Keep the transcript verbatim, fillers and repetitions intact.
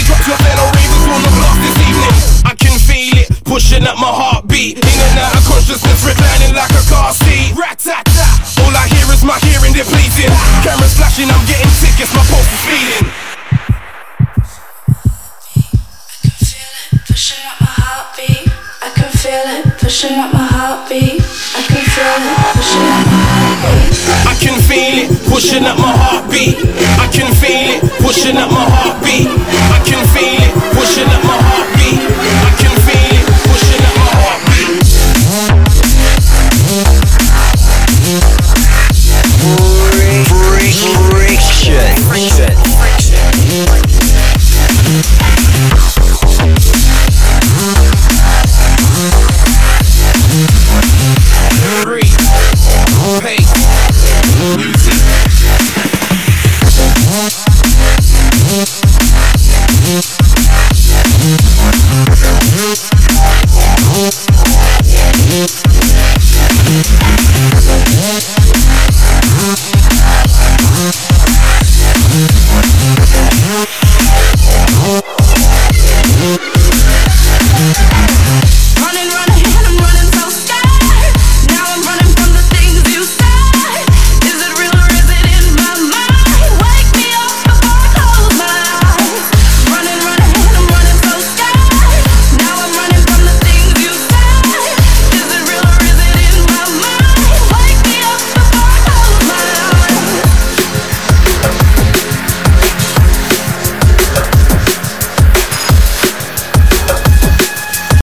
Drop your fellow ravers on the block this evening. I can feel it, pushing up my heartbeat. In and out of consciousness, reclining like a car seat. Rat-tat-tat. All I hear is my hearing depleting. Cameras flashing, I'm getting tickets, my pulse is speeding. Pushing up my heartbeat, I can feel it. Pushing up my heartbeat, I can feel it. Pushing up my heartbeat, I can feel it, pushing up my heartbeat. I can feel it, pushing up my heartbeat. I can feel it.